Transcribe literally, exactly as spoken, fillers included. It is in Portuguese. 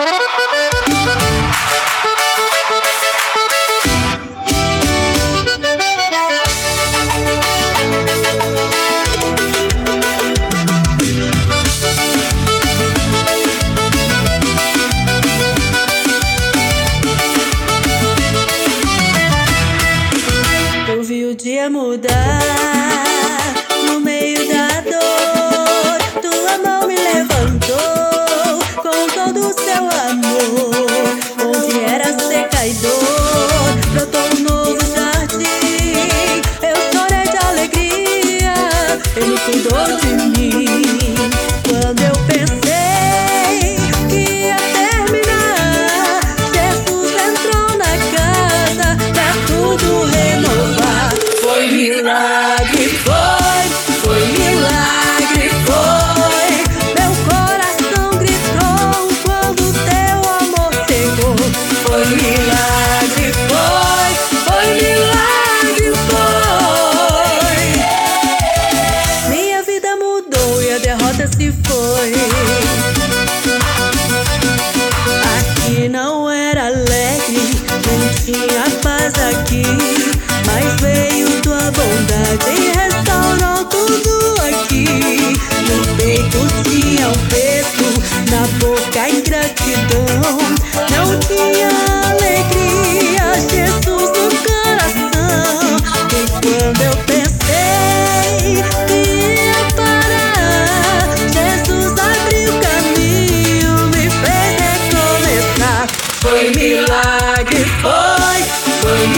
Eu vi o dia mudar no meio da dor. Tua mão me levantou com todo o seu amor. Onde era seca e dor, brotou um novo jardim. Eu chorei de alegria, Ele cuidou de mim. Quando eu pensei que ia terminar, Jesus entrou na casa pra tudo renovar. Foi milagre, foi, foi milagre, foi. Meu coração gritou quando teu amor chegou. Foi milagre, foi, foi milagre, foi. Minha vida mudou e a derrota se foi. Aqui não era alegre, não tinha paz aqui, mas veio tua bondade e restaurou tudo aqui. No peito tinha um peso, na boca a ingratidão. Não tinha alegria, Jesus no coração. E quando eu pensei que ia parar, Jesus abriu caminho, me fez recomeçar. Foi milagre, foi, foi